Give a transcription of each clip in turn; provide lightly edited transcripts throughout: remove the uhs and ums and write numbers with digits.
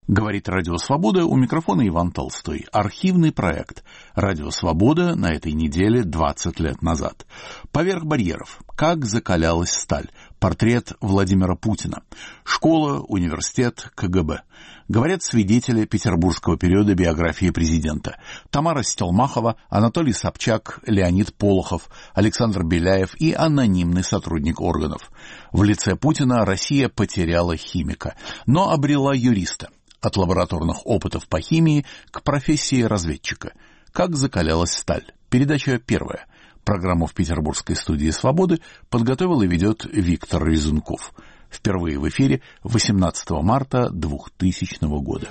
Говорит «Радио Свобода», у микрофона Иван Толстой. Архивный проект «Радио Свобода» на этой неделе 20 лет назад. Поверх барьеров. Как закалялась сталь. Портрет Владимира Путина. Школа, университет, КГБ. Говорят свидетели петербургского периода биографии президента. Тамара Стелмахова, Анатолий Собчак, Леонид Полохов, Александр Беляев и анонимный сотрудник органов. В лице Путина Россия потеряла химика, но обрела юриста. От лабораторных опытов по химии к профессии разведчика. Как закалялась сталь. Передача первая. Программу в петербургской студии «Свободы» подготовил и ведет Виктор Резунков. Впервые в эфире 18 марта 2000 года.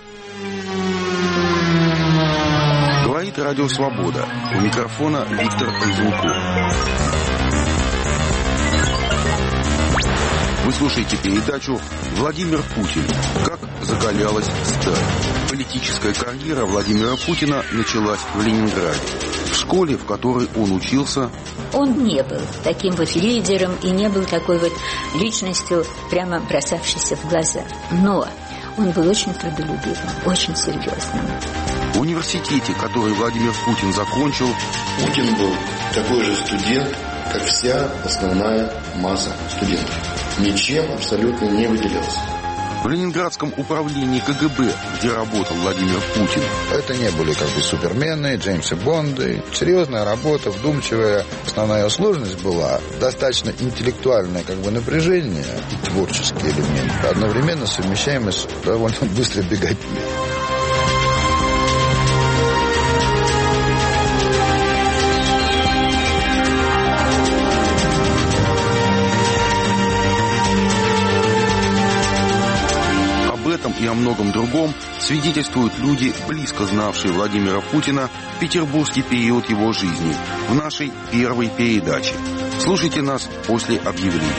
Говорит «Радио Свобода». У микрофона Виктор Резунков. Вы слушаете передачу «Владимир Путин. Как закалялась сталь». Политическая карьера Владимира Путина началась в Ленинграде. В школе, в которой он учился, он не был таким вот лидером и не был такой вот личностью, прямо бросавшейся в глаза. Но он был очень трудолюбивым, очень серьезным. В университете, который Владимир Путин закончил, Путин был такой же студент, как вся основная масса студентов. Ничем абсолютно не выделялся. В Ленинградском управлении КГБ, где работал Владимир Путин. Это не были как бы супермены, Джеймсы Бонды. Серьезная работа, вдумчивая. Основная сложность была достаточно интеллектуальное как бы напряжение и творческий элемент, одновременно совмещаемый с довольно быстрой беготней. И о многом другом свидетельствуют люди, близко знавшие Владимира Путина в петербургский период его жизни, в нашей первой передаче. Слушайте нас после объявления.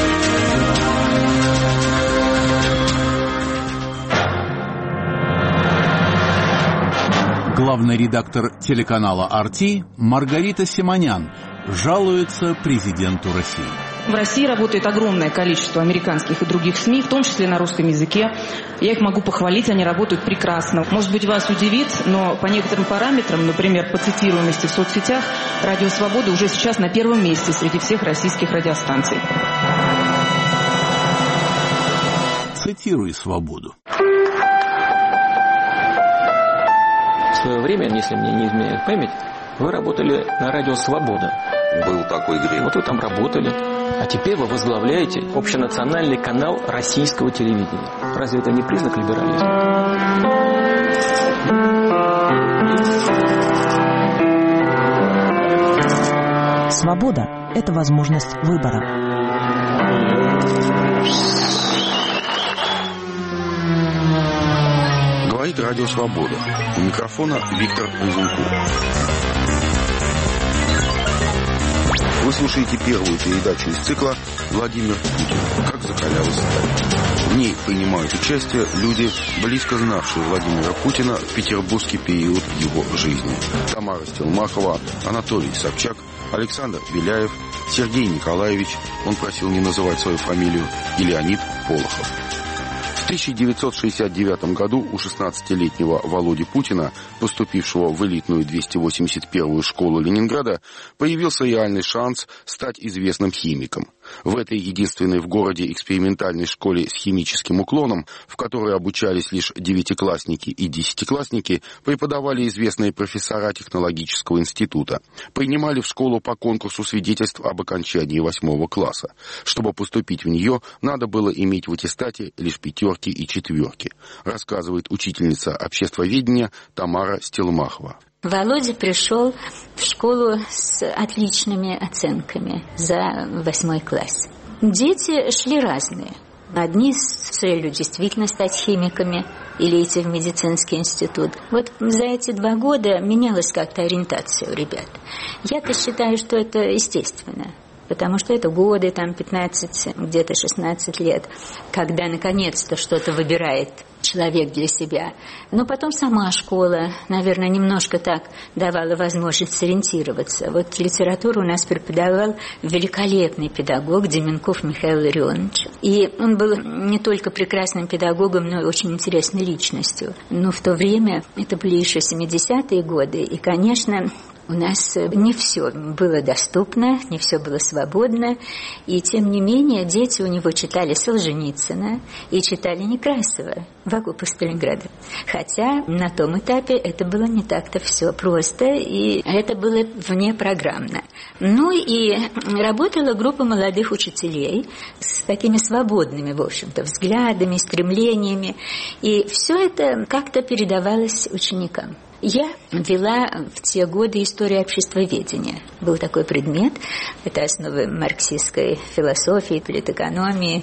Главный редактор телеканала «Арти» Маргарита Симонян жалуется президенту России. В России работает огромное количество американских и других СМИ, в том числе на русском языке. Я их могу похвалить, они работают прекрасно. Может быть, вас удивит, но по некоторым параметрам, например, по цитируемости в соцсетях, «Радио Свобода» уже сейчас на первом месте среди всех российских радиостанций. Цитируй «Свободу». В свое время, если мне не изменяет память, вы работали на радио «Свобода». Был такой грех. Вот вы там работали. А теперь вы возглавляете общенациональный канал российского телевидения. Разве это не признак либерализма? Свобода – это возможность выбора. Говорит «Радио Свобода». У микрофона Виктор Резунков. Вы слушаете первую передачу из цикла «Владимир Путин. Как закалялась сталь». В ней принимают участие люди, близко знавшие Владимира Путина в петербургский период его жизни. Тамара Стелмахова, Анатолий Собчак, Александр Беляев, Сергей Николаевич, он просил не называть свою фамилию, и Леонид Полохов. В 1969 году у 16-летнего Володи Путина, поступившего в элитную 281-ю школу Ленинграда, появился реальный шанс стать известным химиком. В этой единственной в городе экспериментальной школе с химическим уклоном, в которой обучались лишь девятиклассники и десятиклассники, преподавали известные профессора технологического института. Принимали в школу по конкурсу свидетельств об окончании 8 класса. Чтобы поступить в нее, надо было иметь в аттестате лишь 5 и 4, рассказывает учительница обществоведения Тамара Стелмахова. Володя пришел в школу с отличными оценками за 8 класс. Дети шли разные. Одни с целью действительно стать химиками или идти в медицинский институт. Вот за эти 2 года менялась как-то ориентация у ребят. Я-то считаю, что это естественно. потому что это годы, там 15, где-то 16 лет, когда наконец-то что-то выбирает человек для себя. Но потом сама школа, наверное, немножко так давала возможность сориентироваться. Вот литературу у нас преподавал великолепный педагог Деменков Михаил Илларионович. И он был не только прекрасным педагогом, но и очень интересной личностью. Но в то время, это были еще 70-е годы, и, конечно, у нас не все было доступно, не все было свободно, и тем не менее дети у него читали Солженицына и читали Некрасова в окопах Сталинграда. Хотя на том этапе это было не так-то все просто, и это было внепрограммно. Ну и работала группа молодых учителей с такими свободными, в общем-то, взглядами, стремлениями, и все это как-то передавалось ученикам. Я вела в те годы историю обществоведения. Был такой предмет, это основы марксистской философии, политэкономии.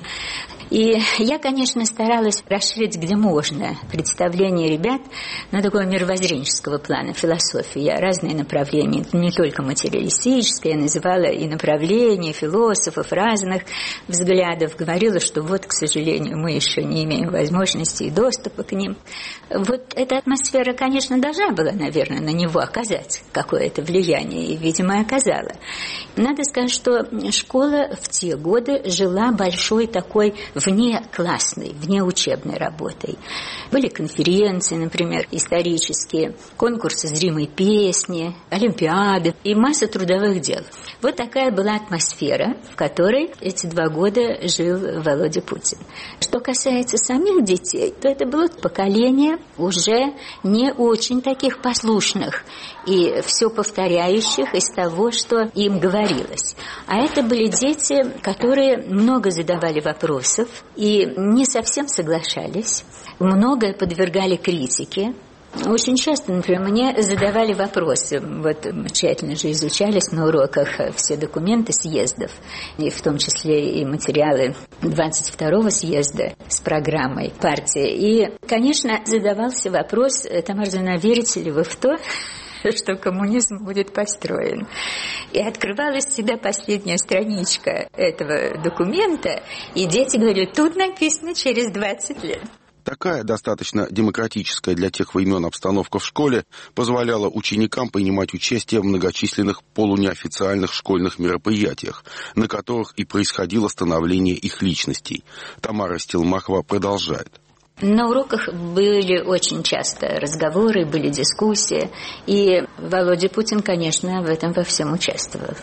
И я, конечно, старалась расширить, где можно, представление ребят на такого мировоззренческого плана философии. Я разные направления, не только материалистические, я называла и направления философов разных взглядов. Говорила, что вот, к сожалению, мы еще не имеем возможности и доступа к ним. Вот эта атмосфера, конечно, должна была, наверное, на него оказать какое-то влияние, и, видимо, оказала. Надо сказать, что школа в те годы жила большой такой внеклассной, внеучебной работой. Были конференции, например, исторические, конкурсы зримой песни, олимпиады и масса трудовых дел. Вот такая была атмосфера, в которой эти 2 года жил Володя Путин. Что касается самих детей, то это было поколение уже не очень таких послушных и все повторяющих из того, что им говорилось. А это были дети, которые много задавали вопросов и не совсем соглашались, многое подвергали критике. Очень часто, например, мне задавали вопросы. Вот мы тщательно же изучались на уроках все документы съездов, и в том числе и материалы 22-го съезда с программой партии. И, конечно, задавался вопрос: Тамара Зиновьевна, верите ли вы в то, что коммунизм будет построен? И открывалась всегда последняя страничка этого документа, и дети говорили: тут написано через 20 лет. Такая достаточно демократическая для тех времен обстановка в школе позволяла ученикам принимать участие в многочисленных полунеофициальных школьных мероприятиях, на которых и происходило становление их личностей. Тамара Стилмахова продолжает. На уроках были очень часто разговоры, были дискуссии, и Володя Путин, конечно, в этом во всем участвовал.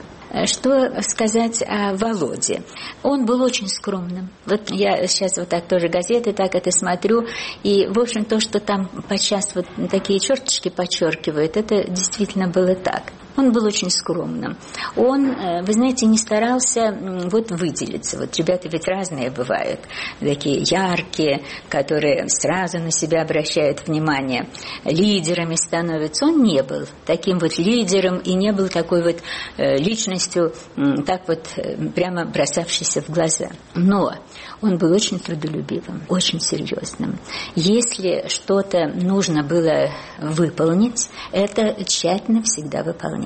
Что сказать о Володе? Он был очень скромным. Вот я сейчас вот так тоже газеты так это смотрю, и, в общем, то, что там подчас вот такие черточки подчеркивают, это действительно было так. Он был очень скромным. Он, вы знаете, не старался вот выделиться. Вот ребята ведь разные бывают, такие яркие, которые сразу на себя обращают внимание, лидерами становятся. Он не был таким вот лидером и не был такой вот личностью, так вот прямо бросавшейся в глаза. Но он был очень трудолюбивым, очень серьезным. Если что-то нужно было выполнить, это тщательно всегда выполнялось.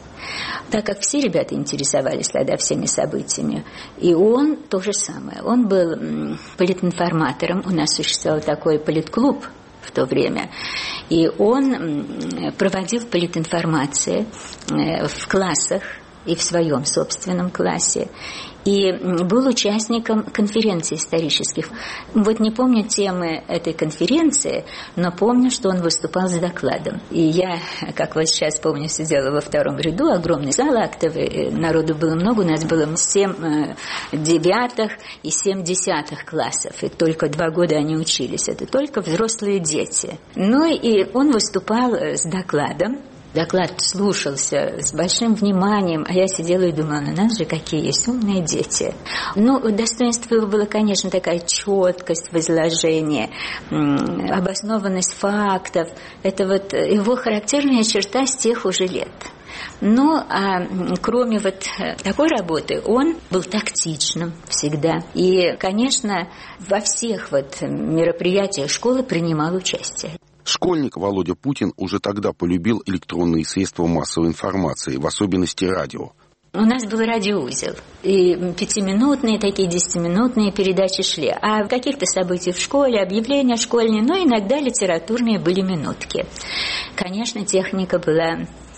Так как все ребята интересовались тогда всеми событиями, и он то же самое. Он был политинформатором, у нас существовал такой политклуб в то время, и он проводил политинформации в классах и в своем собственном классе, и был участником конференций исторических. Вот не помню темы этой конференции, но помню, что он выступал с докладом. И я, как вот сейчас помню, сидела во 2-м ряду, огромный зал актовый, народу было много, у нас было 7 9-х и 7 10-х классов, и только 2 года они учились, это только взрослые дети. Ну и он выступал с докладом. Доклад слушался с большим вниманием, а я сидела и думала: на нас же какие есть умные дети. Ну, достоинство его было, конечно, такая четкость в изложении, обоснованность фактов. Это вот его характерная черта с тех уже лет. Но кроме вот такой работы, он был тактичным всегда. И, конечно, во всех вот мероприятиях школы принимал участие. Школьник Володя Путин уже тогда полюбил электронные средства массовой информации, в особенности радио. У нас был радиоузел, и 5-минутные, такие 10-минутные передачи шли. А каких-то событий в школе, объявления школьные, но иногда литературные были минутки. Конечно, техника была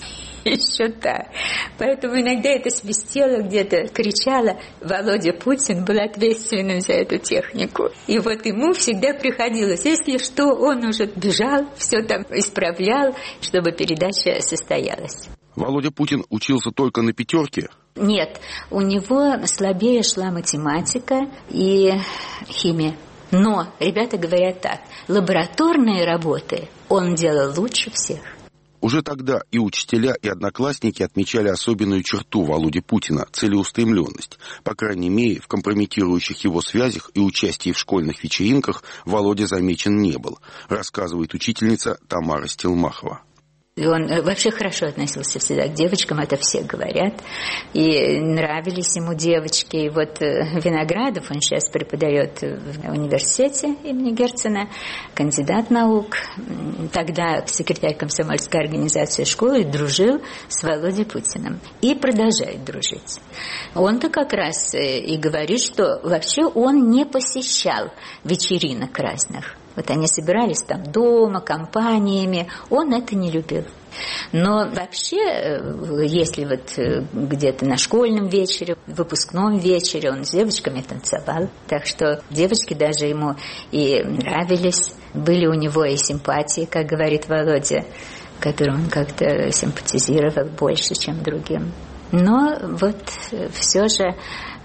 еще та. Поэтому иногда это свистело где-то, кричало. Володя Путин был ответственным за эту технику. И вот ему всегда приходилось, если что, он уже бежал, все там исправлял, чтобы передача состоялась. Володя Путин учился только на пятерке? Нет, у него слабее шла математика и химия. Но ребята говорят так, лабораторные работы он делал лучше всех. Уже тогда и учителя, и одноклассники отмечали особенную черту Володи Путина – целеустремленность. По крайней мере, в компрометирующих его связях и участии в школьных вечеринках Володя замечен не был, рассказывает учительница Тамара Стилмахова. И он вообще хорошо относился всегда к девочкам, это все говорят. И нравились ему девочки. И вот Виноградов, он сейчас преподает в университете имени Герцена, кандидат наук. Тогда секретарь комсомольской организации школы дружил с Володей Путиным. И продолжает дружить. Он-то как раз и говорит, что вообще он не посещал вечеринок разных. Вот они собирались там дома, компаниями. Он это не любил. Но вообще, если вот где-то на школьном вечере, выпускном вечере, он с девочками танцевал. Так что девочки даже ему и нравились. Были у него и симпатии, как говорит Володя, которым он как-то симпатизировал больше, чем другим. Но вот все же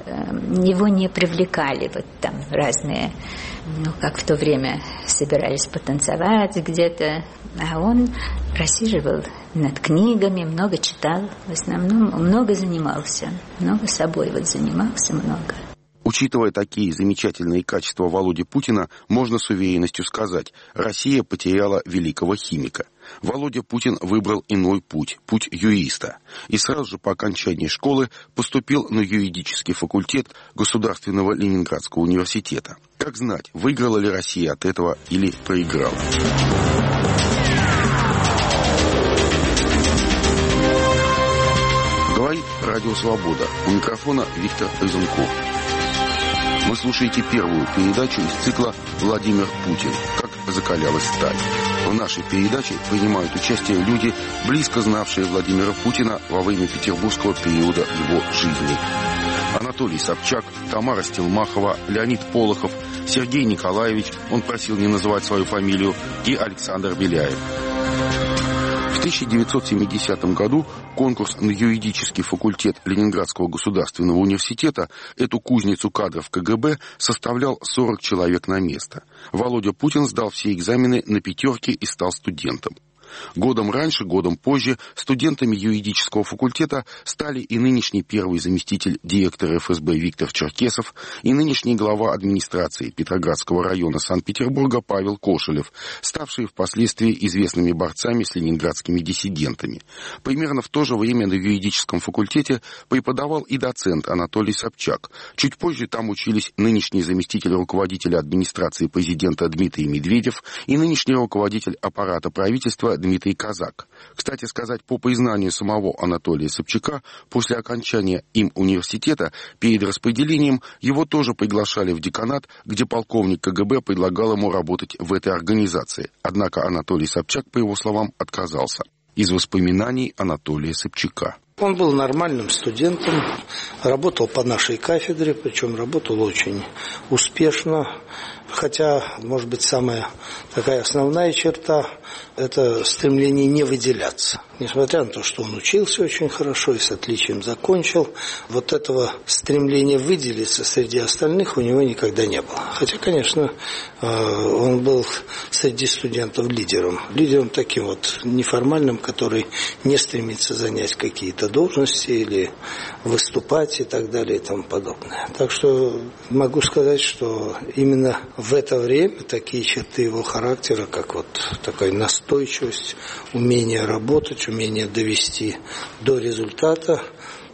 его не привлекали вот там разные, как в то время собирались потанцевать где-то, а он просиживал над книгами, много читал, в основном много занимался, много собой вот занимался, много. Учитывая такие замечательные качества Володи Путина, можно с уверенностью сказать, Россия потеряла великого химика. Володя Путин выбрал иной путь, путь юриста, и сразу же по окончании школы поступил на юридический факультет Государственного Ленинградского университета. Как знать, выиграла ли Россия от этого или проиграла? Говорит Радио Свобода. У микрофона Виктор Изунков. Вы слушаете первую передачу из цикла «Владимир Путин. Как закалялась сталь». В нашей передаче принимают участие люди, близко знавшие Владимира Путина во время петербургского периода его жизни. Анатолий Собчак, Тамара Стилмахова, Леонид Полохов, Сергей Николаевич, он просил не называть свою фамилию, и Александр Беляев. В 1970 году конкурс на юридический факультет Ленинградского государственного университета, эту кузницу кадров КГБ, составлял 40 человек на место. Володя Путин сдал все экзамены на пятерки и стал студентом. Годом раньше, годом позже студентами юридического факультета стали и нынешний первый заместитель директора ФСБ Виктор Черкесов, и нынешний глава администрации Петроградского района Санкт-Петербурга Павел Кошелев, ставшие впоследствии известными борцами с ленинградскими диссидентами. Примерно в то же время на юридическом факультете преподавал и доцент Анатолий Собчак. Чуть позже там учились нынешний заместитель руководителя администрации президента Дмитрий Медведев и нынешний руководитель аппарата правительства Дмитрий Казак. Кстати сказать, по признанию самого Анатолия Собчака, после окончания им университета, перед распределением его тоже приглашали в деканат, где полковник КГБ предлагал ему работать в этой организации. Однако Анатолий Собчак, по его словам, отказался. Из воспоминаний Анатолия Собчака. Он был нормальным студентом, работал по нашей кафедре, причем работал очень успешно. Хотя, может быть, самая такая основная черта – это стремление не выделяться. Несмотря на то, что он учился очень хорошо и с отличием закончил, вот этого стремления выделиться среди остальных у него никогда не было. Хотя, конечно, он был среди студентов лидером. Лидером таким вот неформальным, который не стремится занять какие-то должности или выступать и так далее и тому подобное. Так что могу сказать, что именно в это время такие черты его характера, как вот такая настойчивость, умение работать, умение довести до результата,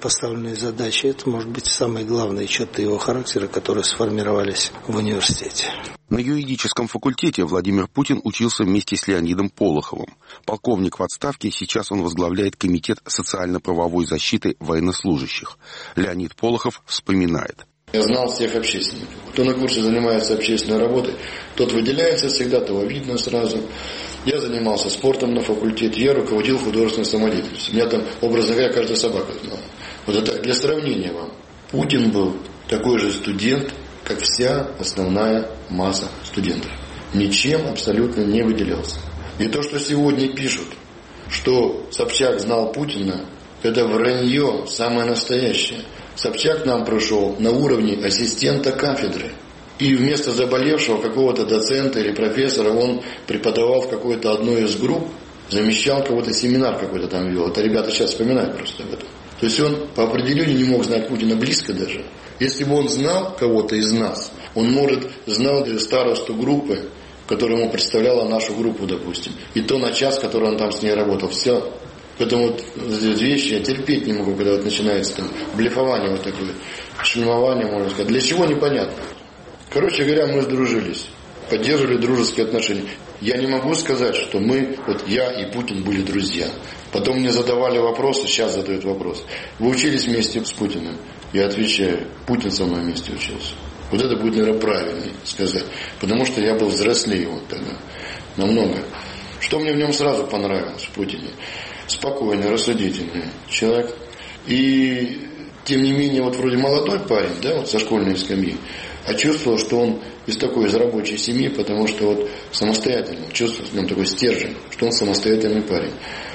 поставленные задачи. Это, может быть, самые главные черты его характера, которые сформировались в университете. На юридическом факультете Владимир Путин учился вместе с Леонидом Полоховым. Полковник в отставке, сейчас он возглавляет Комитет социально-правовой защиты военнослужащих. Леонид Полохов вспоминает. Я знал всех общественников. Кто на курсе занимается общественной работой, тот выделяется всегда, того видно сразу. Я занимался спортом на факультете, я руководил художественной самодеятельностью. У меня там, образно говоря, каждая собака знала. Вот это для сравнения вам. Путин был такой же студент, как вся основная масса студентов. Ничем абсолютно не выделялся. И то, что сегодня пишут, что Собчак знал Путина, это вранье самое настоящее. Собчак к нам пришел на уровне ассистента кафедры. И вместо заболевшего какого-то доцента или профессора он преподавал в какой-то одной из групп, замещал кого-то, семинар какой-то там вел. Это ребята сейчас вспоминают просто об этом. То есть он по определению не мог знать Путина близко даже. Если бы он знал кого-то из нас, он, может, знал старосту группы, которая ему представляла нашу группу, допустим. И то на час, который он там с ней работал. Все. Поэтому вот эти вещи я терпеть не могу, когда вот начинается там блефование вот такое, шельмование, можно сказать. Для чего, непонятно. Короче говоря, мы сдружились, поддерживали дружеские отношения. Я не могу сказать, что мы, вот я и Путин были друзья. Потом мне задавали вопросы, сейчас задают вопрос. Вы учились вместе с Путиным? Я отвечаю, Путин со мной вместе учился. Вот это будет, наверное, правильнее сказать. Потому что я был взрослее его тогда. Намного. Что мне в нем сразу понравилось, в Путине? Спокойный, рассудительный человек. И, тем не менее, вот вроде молодой парень, да, вот со школьной скамьи, а чувствовал, что он из такой, из рабочей семьи, потому что вот самостоятельный, чувствовал в нем такой стержень, что он самостоятельный парень.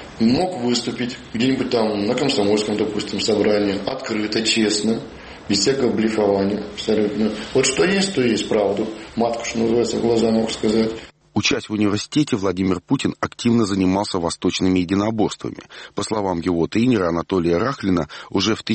Мог выступить где-нибудь там на комсомольском, допустим, собрании, открыто, честно, без всякого блефования, абсолютно. Вот что есть, то есть правду. Матку, что называется, в глаза мог сказать. Учась в университете, Владимир Путин активно занимался восточными единоборствами. По словам его тренера Анатолия Рахлина, уже в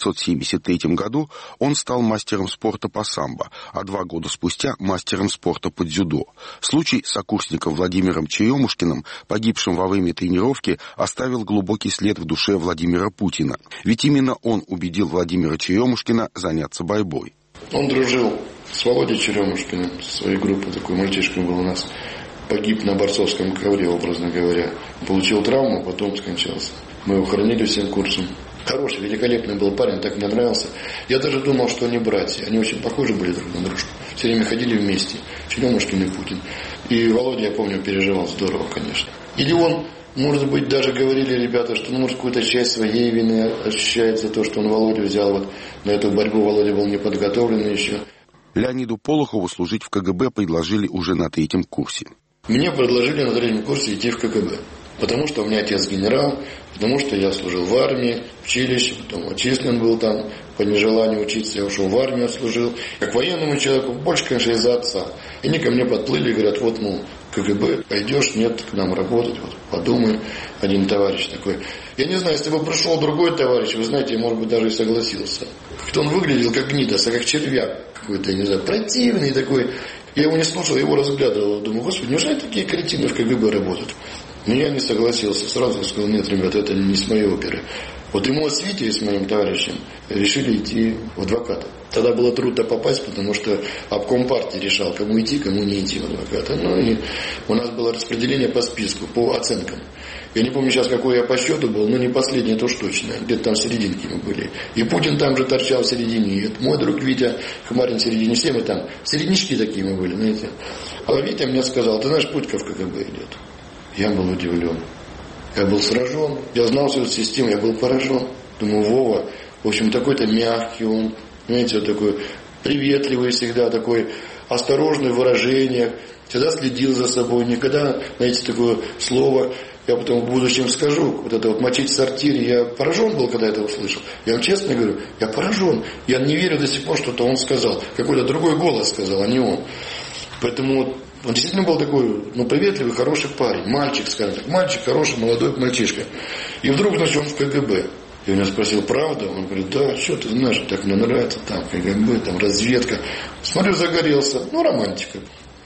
1973 году он стал мастером спорта по самбо, а 2 года спустя мастером спорта по дзюдо. Случай с сокурсником Владимиром Черемушкиным, погибшим во время тренировки, оставил глубокий след в душе Владимира Путина. Ведь именно он убедил Владимира Черемушкина заняться борьбой. Он дружил с Володей Черемушкиным, со своей группой, такой мальчишка был у нас. Погиб на борцовском ковре, образно говоря. Получил травму, потом скончался. Мы его хоронили всем курсом. Хороший, великолепный был парень, так мне нравился. Я даже думал, что они братья. Они очень похожи были друг на дружку. Все время ходили вместе. Черемушкин и Путин. И Володя, я помню, переживал здорово, конечно. Или он, может быть, даже говорили ребята, что может какую-то часть своей вины ощущает за то, что он Володю взял вот на эту борьбу. Володя был не подготовленный еще. Леониду Полохову служить в КГБ предложили уже на 3-м курсе. Мне предложили на 3-м курсе идти в КГБ. Потому что у меня отец генерал, потому что я служил в армии, в училище, потом отчислен был там по нежеланию учиться, я ушел в армию, отслужил. Как военному человеку, больше, конечно, из-за отца. И они ко мне подплыли и говорят, вот, мол, КГБ, пойдешь, нет, к нам работать, вот, подумай, один товарищ такой. Я не знаю, если бы пришел другой товарищ, вы знаете, я, может быть, даже и согласился. Как-то он выглядел как гнидос, а как червяк какой-то, я не знаю, противный такой. Я его не слушал, я его разглядывал, думаю, господи, неужели такие кретины в КГБ работают? Но я не согласился, сразу сказал, нет, ребята, это не с моей оперы. Вот ему с Витей, с моим товарищем, решили идти в адвоката. Тогда было трудно попасть, потому что обком партии решал, кому идти, кому не идти в адвоката. Ну и у нас было распределение по списку, по оценкам. Я не помню сейчас, какой я по счету был, но не последний, это уж точно. Где-то там в серединке мы были. И Путин там же торчал в середине. И мой друг Витя Хмарин в середине. Все мы там. Середнячки такие мы были, знаете. А Витя мне сказал, ты знаешь, Путька в КГБ идет. Я был удивлен. Я был сражен. Я знал всю эту систему, я был поражен. Думаю, Вова, в общем, такой-то мягкий он. Знаете, вот такой приветливый всегда, такой осторожный в выражениях. Всегда следил за собой. Никогда, знаете, такое слово, я потом в будущем скажу, вот это вот мочить в сортире. Я поражен был, когда это услышал. Я вам честно говорю, я поражен. Я не верю до сих пор, что-то он сказал. Какой-то другой голос сказал, а не он. Поэтому вот он действительно был такой, приветливый, хороший парень. Мальчик, скажем так. Мальчик, хороший, молодой мальчишка. И вдруг, значит, он в КГБ. Я у него спросил, правда? Он говорит, да, что ты знаешь, так мне нравится, там КГБ, там разведка. Смотрю, загорелся. Романтика.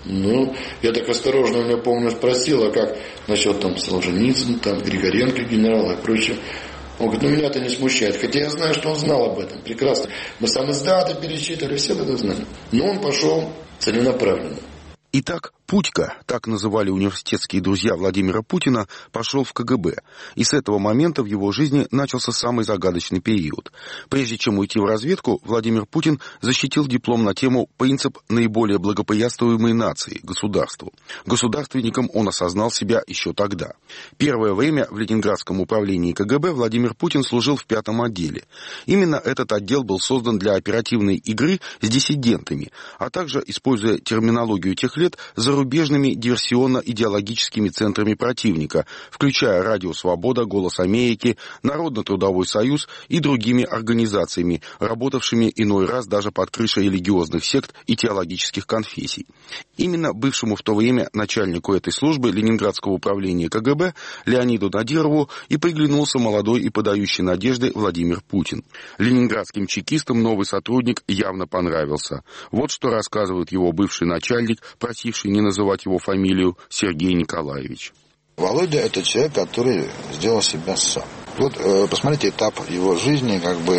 Я так осторожно, я помню, спросил, а как насчет там Солженицын, там Григоренко генерала и прочее. Он говорит, ну меня это не смущает. Хотя я знаю, что он знал об этом прекрасно. Мы сам издаты пересчитывали, все это знали. Но он пошел целенаправленно. Итак, Путька, так называли университетские друзья Владимира Путина, пошел в КГБ. И с этого момента в его жизни начался самый загадочный период. Прежде чем уйти в разведку, Владимир Путин защитил диплом на тему «Принцип наиболее благоприятствуемой нации, государству». Государственником он осознал себя еще тогда. Первое время в Ленинградском управлении КГБ Владимир Путин служил в 5-м отделе. Именно этот отдел был создан для оперативной игры с диссидентами, а также, используя терминологию тех лет, зарубежными диверсионно-идеологическими центрами противника, включая Радио Свобода, Голос Америки, Народно-трудовой союз и другими организациями, работавшими иной раз даже под крышей религиозных сект и теологических конфессий. Именно бывшему в то время начальнику этой службы Ленинградского управления КГБ Леониду Надирову и приглянулся молодой и подающий надежды Владимир Путин. Ленинградским чекистам новый сотрудник явно понравился. Вот что рассказывает его бывший начальник, просивший не называть его фамилию, Сергей Николаевич. Володя – это человек, который сделал себя сам. Вот посмотрите этап его жизни,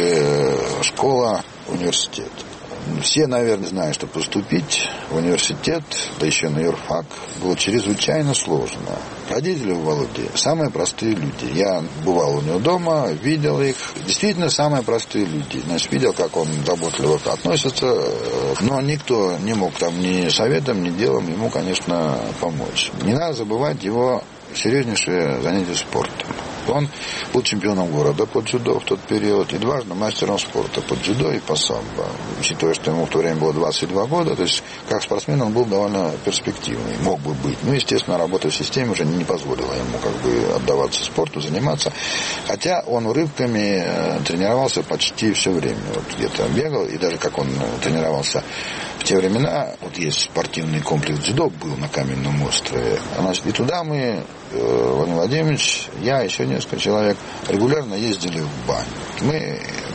школа, университет. Все, наверное, знают, что поступить в университет, да еще на юрфак, было чрезвычайно сложно. Родители у Володи самые простые люди. Я бывал у него дома, видел их. Действительно, самые простые люди. Значит, видел, как он заботливо относится, но никто не мог там ни советом, ни делом ему, конечно, помочь. Не надо забывать его серьезнейшее занятие спортом. Он был чемпионом города по дзюдо в тот период и дважды мастером спорта по дзюдо и по самбо. Учитывая, что ему в то время было 22 года, то есть как спортсмен он был довольно перспективный, мог бы быть. Ну, естественно, работа в системе уже не позволила ему отдаваться спорту, заниматься. Хотя он урывками тренировался почти все время. Вот где-то бегал, и даже как он тренировался в те времена, вот есть спортивный комплекс дзюдо, был на Каменном острове. И туда мы, Владимир Владимирович, я, еще несколько человек, регулярно ездили в баню. Мы,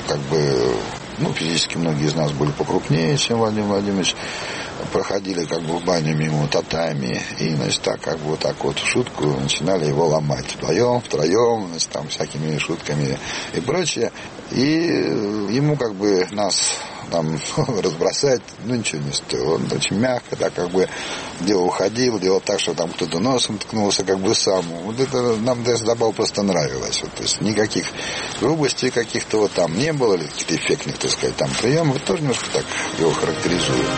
физически многие из нас были покрупнее, чем Владимир Владимирович, проходили в баню мимо татами, и, так в шутку начинали его ломать. Вдвоем, втроем, всякими шутками и прочее. И ему нас разбросать, ничего не стоило. Он очень мягко, уходил, делал так, что там кто-то носом ткнулся, сам. Вот это нам даже забавно просто нравилось. То есть никаких грубостей каких-то там не было, или каких-то эффектных, приемов. Тоже немножко так его характеризует.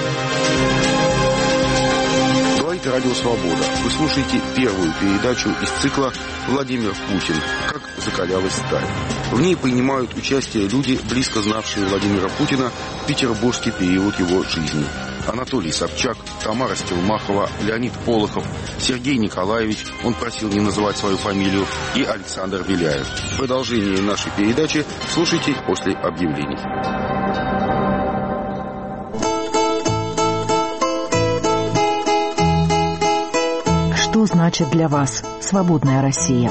Это Радио Свобода. Вы слушаете первую передачу из цикла «Владимир Путин. Как закалялась сталь». В ней принимают участие люди, близко знавшие Владимира Путина в петербургский период его жизни. Анатолий Собчак, Тамара Стелмахова, Леонид Полохов, Сергей Николаевич, он просил не называть свою фамилию, и Александр Беляев. Продолжение нашей передачи слушайте после объявлений. Что значит для вас свободная Россия?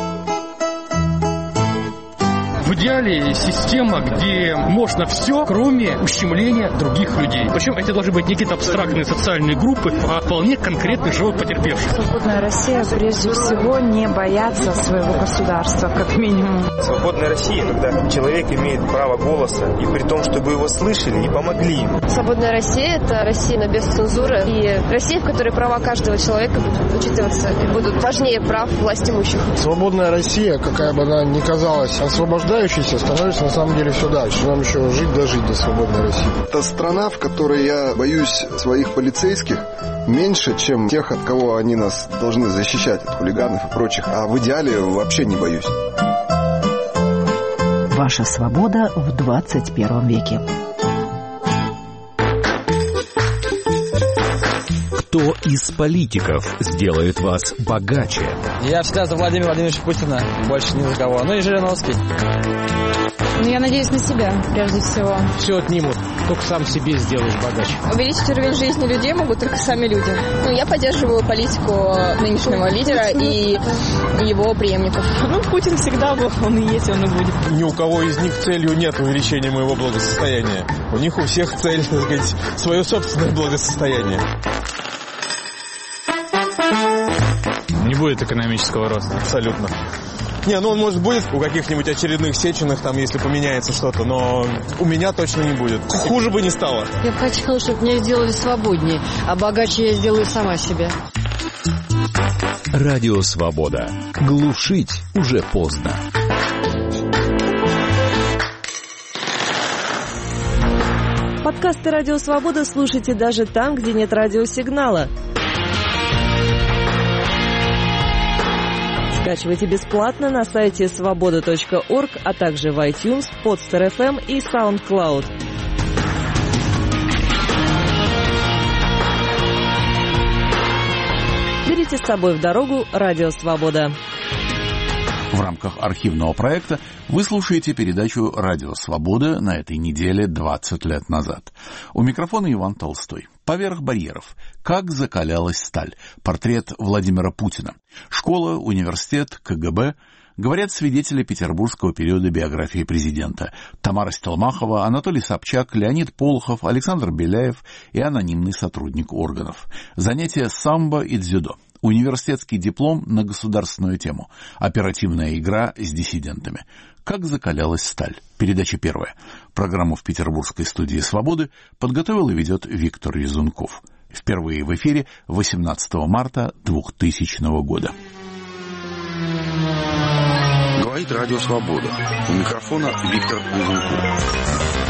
В идеале система, где можно все, кроме ущемления других людей. Причем это должны быть не какие-то абстрактные социальные группы, а вполне конкретных живых потерпевших. Свободная Россия, прежде всего, не бояться своего государства, как минимум. Свободная Россия, когда человек имеет право голоса, и при том, чтобы его слышали и помогли ему. Свободная Россия – это Россия без цензуры, и Россия, в которой права каждого человека будут учитываться и будут важнее прав власть имущих. Свободная Россия, какая бы она ни казалась освобождающей, становится на самом деле все дальше. Нам еще жить до свободной России. Это страна, в которой я боюсь своих полицейских меньше, чем тех, от кого они нас должны защищать, от хулиганов и прочих. А в идеале вообще не боюсь. Ваша свобода в 21 веке. Кто из политиков сделает вас богаче? Я всегда за Владимира Владимировича Путина, больше ни за кого. Ну и Жириновский. Я надеюсь на себя, прежде всего. Все отнимут, только сам себе сделаешь богаче. Увеличить уровень жизни людей могут только сами люди. Я поддерживаю политику нынешнего лидера и его преемников. Путин всегда был, он и есть, он и будет. Ни у кого из них целью нет увеличения моего благосостояния. У них у всех цель, свое собственное благосостояние. Не будет экономического роста. Абсолютно. Не, ну он, может, будет у каких-нибудь очередных Сеченых, там, если поменяется что-то, но у меня точно не будет. Хуже бы не стало. Я бы хотела, чтобы меня сделали свободнее, а богаче я сделаю сама себя. Радио «Свобода». Глушить уже поздно. Подкасты «Радио Свобода» слушайте даже там, где нет радиосигнала. Скачивайте бесплатно на сайте svoboda.org, а также в iTunes, Podster FM и SoundCloud. Берите с собой в дорогу «Радио Свобода». В рамках архивного проекта вы слушаете передачу «Радио Свобода» на этой неделе 20 лет назад. У микрофона Иван Толстой. «Поверх барьеров. Как закалялась сталь». Портрет Владимира Путина. Школа, университет, КГБ. Говорят свидетели петербургского периода биографии президента. Тамара Стелмахова, Анатолий Собчак, Леонид Полохов, Александр Беляев и анонимный сотрудник органов. Занятия самбо и дзюдо. Университетский диплом на государственную тему. Оперативная игра с диссидентами. Как закалялась сталь. Передача первая. Программу в петербургской студии «Свободы» подготовил и ведет Виктор Резунков. Впервые в эфире 18 марта 2000 года. Говорит Радио Свобода. У микрофона Виктор Резунков.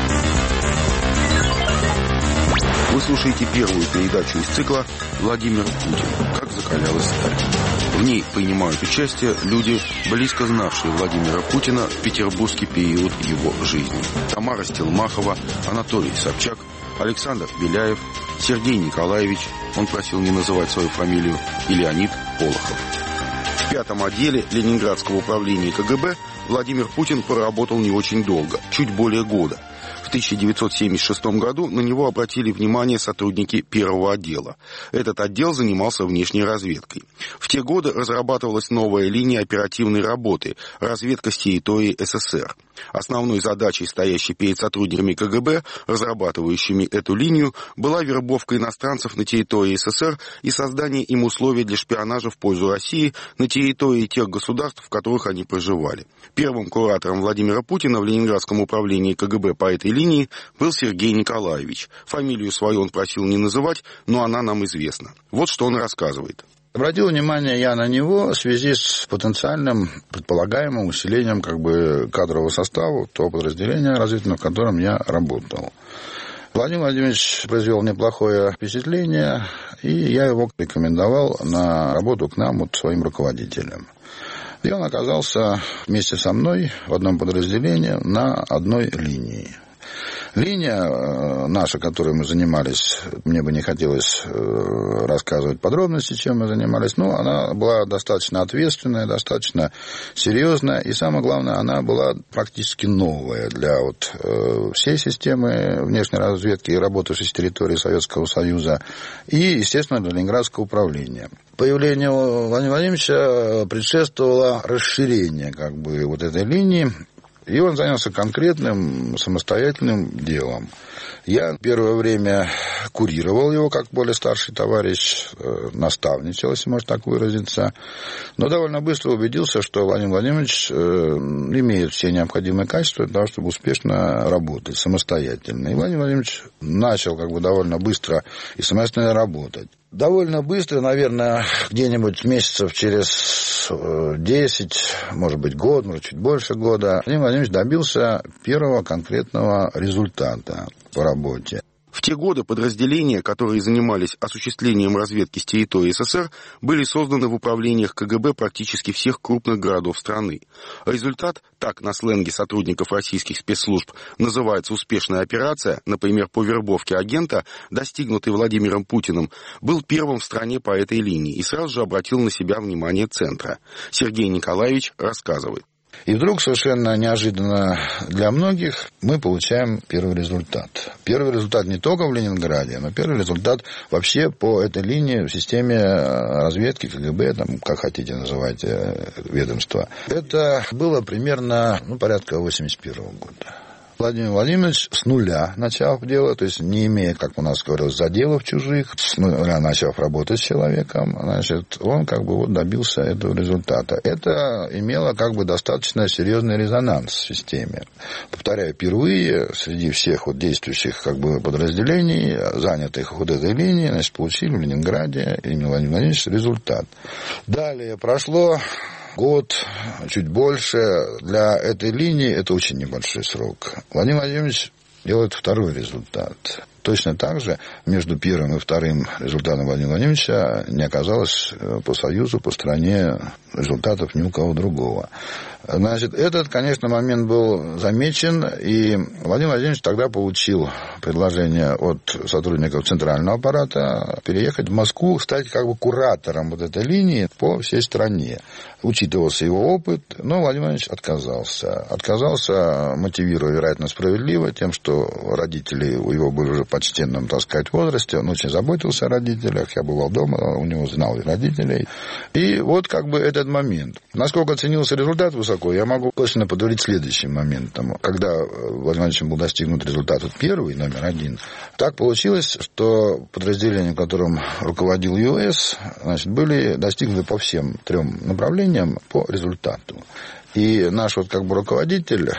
Вы слушаете первую передачу из цикла «Владимир Путин. Как закалялась сталь». В ней принимают участие люди, близко знавшие Владимира Путина в петербургский период его жизни. Тамара Стелмахова, Анатолий Собчак, Александр Беляев, Сергей Николаевич, он просил не называть свою фамилию, и Леонид Полохов. В 5-м отделе Ленинградского управления КГБ Владимир Путин проработал не очень долго, чуть более года. В 1976 году на него обратили внимание сотрудники первого отдела. Этот отдел занимался внешней разведкой. В те годы разрабатывалась новая линия оперативной работы – разведка с территории СССР. Основной задачей, стоящей перед сотрудниками КГБ, разрабатывающими эту линию, была вербовка иностранцев на территории СССР и создание им условий для шпионажа в пользу России на территории тех государств, в которых они проживали. Первым куратором Владимира Путина в Ленинградском управлении КГБ по этой линии был Сергей Николаевич. Фамилию свою он просил не называть, но она нам известна. Вот что он рассказывает. Обратил внимание я на него в связи с потенциальным, предполагаемым усилением кадрового состава того подразделения разведывательного, в котором я работал. Владимир Владимирович произвел неплохое впечатление, и я его рекомендовал на работу к нам своим руководителем. И он оказался вместе со мной в одном подразделении на одной линии. Линия наша, которой мы занимались, мне бы не хотелось рассказывать подробности, чем мы занимались, но она была достаточно ответственная, достаточно серьезная, и самое главное, она была практически новая для всей системы внешней разведки, работавшей с территории Советского Союза, и, естественно, для Ленинградского управления. Появлению Владимира Владимировича предшествовало расширение этой линии, и он занялся конкретным самостоятельным делом. Я первое время курировал его как более старший товарищ, наставничал, если можно так выразиться, но довольно быстро убедился, что Владимир Владимирович имеет все необходимые качества для того, чтобы успешно работать самостоятельно. И Владимир Владимирович начал довольно быстро и самостоятельно работать. Довольно быстро, наверное, где-нибудь месяцев через 10, может быть, год, может, чуть больше года, Владимир Владимирович добился первого конкретного результата по работе. В те годы подразделения, которые занимались осуществлением разведки с территории СССР, были созданы в управлениях КГБ практически всех крупных городов страны. Результат, так на сленге сотрудников российских спецслужб называется успешная операция, например, по вербовке агента, достигнутый Владимиром Путиным, был первым в стране по этой линии и сразу же обратил на себя внимание Центра. Сергей Николаевич рассказывает. И вдруг, совершенно неожиданно для многих, мы получаем первый результат. Первый результат не только в Ленинграде, но первый результат вообще по этой линии в системе разведки, КГБ, как хотите называть ведомство. Это было примерно порядка 1981 года. Владимир Владимирович с нуля начав дело, то есть не имея, как у нас говорилось, заделов чужих, с нуля начав работать с человеком, значит, он как бы вот добился этого результата. Это имело как бы достаточно серьезный резонанс в системе. Повторяю, впервые среди всех вот действующих как бы подразделений, занятых вот этой линией, значит, получили в Ленинграде именно Владимир Владимирович результат. Далее прошло год, чуть больше. Для этой линии это очень небольшой срок. Владимир Владимирович делает второй результат. Точно так же между первым и вторым результатом Владимира Владимировича не оказалось по Союзу, по стране результатов ни у кого другого. Значит, этот, конечно, момент был замечен, и Владимир Владимирович тогда получил предложение от сотрудников центрального аппарата переехать в Москву, стать как бы куратором вот этой линии по всей стране. Учитывался его опыт, но Владимир Владимирович отказался. Отказался, мотивируя, вероятно, справедливо, тем, что родители у его были уже в почтенном, так сказать, возрасте. Он очень заботился о родителях. Я бывал дома, у него знал родителей. И вот как бы этот момент. Насколько оценился результат высоко, я могу точно подтвердить следующим моментом. Когда Владимир Владимировичем был достигнут результат первый, номер один, так получилось, что подразделения, которым руководил ЮС, значит, были достигнуты по всем трем направлениям по результату. И наш вот как бы руководитель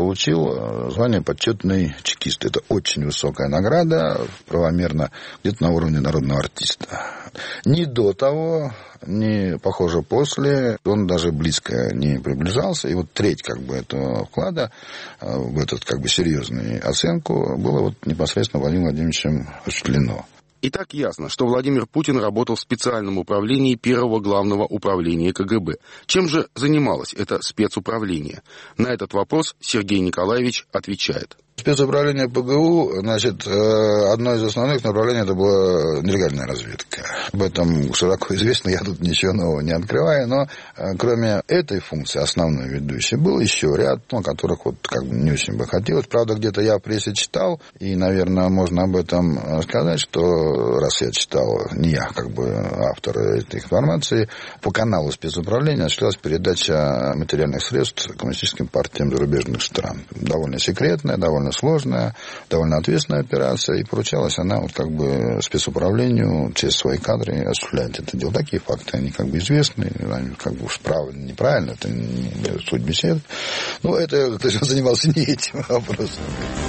получил звание почетный чекист. Это очень высокая награда, правомерно где-то на уровне народного артиста. Ни до того, ни, похоже, после, он даже близко не приближался. И вот треть как бы этого вклада в этот как бы серьезную оценку было вот непосредственно Владимиром Владимировичем осуществлено. И так ясно, что Владимир Путин работал в специальном управлении Первого главного управления КГБ. Чем же занималось это спецуправление? На этот вопрос Сергей Николаевич отвечает. Спецуправление ПГУ, значит, одно из основных направлений это была нелегальная разведка. Об этом широко известно, я тут ничего нового не открываю, но кроме этой функции, основной ведущей, был еще ряд, о которых вот как бы не очень бы хотелось. Правда, где-то я в прессе читал, и, наверное, можно об этом сказать, что раз я читал, не я, как бы автор этой информации, по каналу спецуправления осуществлялась передача материальных средств коммунистическим партиям зарубежных стран. Довольно секретная, довольно сложная, довольно ответственная операция, и поручалась она вот как бы спецуправлению через свои кадры осуществлять это дело. Такие факты, они как бы известны, они как бы уж правильно, неправильно, это не суть беседы. Но это, то есть он занимался не этим вопросом.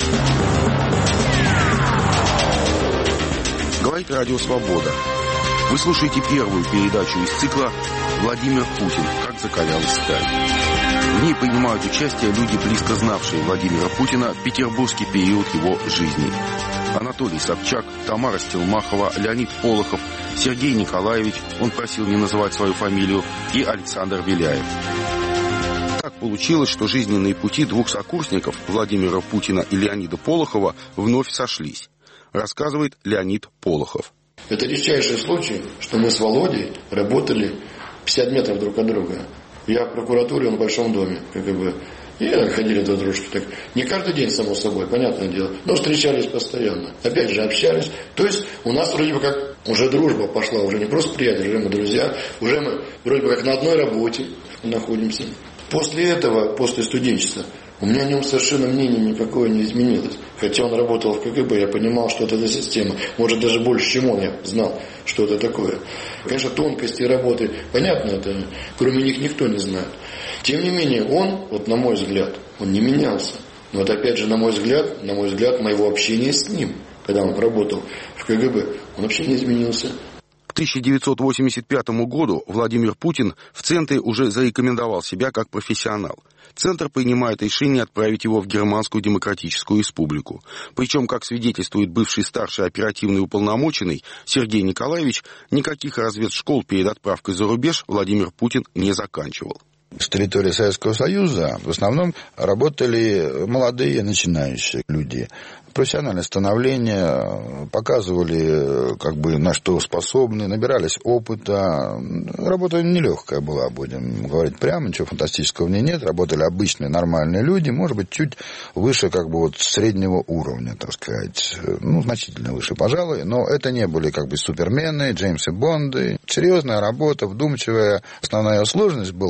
Говорит Радио Свобода. Вы слушаете первую передачу из цикла «Владимир Путин. Как закалялась сталь». В ней принимают участие люди, близко знавшие Владимира Путина в петербургский период его жизни. Анатолий Собчак, Тамара Стелмахова, Леонид Полохов, Сергей Николаевич, он просил не называть свою фамилию, и Александр Беляев. Так получилось, что жизненные пути двух сокурсников, Владимира Путина и Леонида Полохова, вновь сошлись. Рассказывает Леонид Полохов. Это редчайший случай, что мы с Володей работали 50 метров друг от друга. Я в прокуратуре, он в Большом доме, КГБ. И ходили друг дружки. Так, не каждый день, само собой, понятное дело. Но встречались постоянно. Опять же, общались. То есть у нас вроде бы как уже дружба пошла. Уже не просто приятели, уже мы друзья. Уже мы вроде бы как на одной работе находимся. После этого, после студенчества, у меня о нем совершенно мнение никакое не изменилось. Хотя он работал в КГБ, я понимал, что это за система. Может, даже больше, чем он, я знал, что это такое. Конечно, тонкости работы, понятно, это кроме них никто не знает. Тем не менее, он, вот на мой взгляд, он не менялся. Но вот опять же, на мой взгляд, моего общения с ним, когда он работал в КГБ, он вообще не изменился. К 1985 году Владимир Путин в Центре уже зарекомендовал себя как профессионал. Центр принимает решение отправить его в Германскую Демократическую Республику. Причем, как свидетельствует бывший старший оперативный уполномоченный Сергей Николаевич, никаких разведшкол перед отправкой за рубеж Владимир Путин не заканчивал. С территории Советского Союза в основном работали молодые начинающие люди. Профессиональное становление, показывали, как бы, на что способны, набирались опыта. Работа нелегкая была, будем говорить прямо, ничего фантастического в ней нет. Работали обычные, нормальные люди, может быть, чуть выше, как бы, вот среднего уровня, так сказать. Ну, значительно выше, пожалуй. Но это не были, как бы, супермены, Джеймсы Бонды. Серьезная работа, вдумчивая. Основная сложность была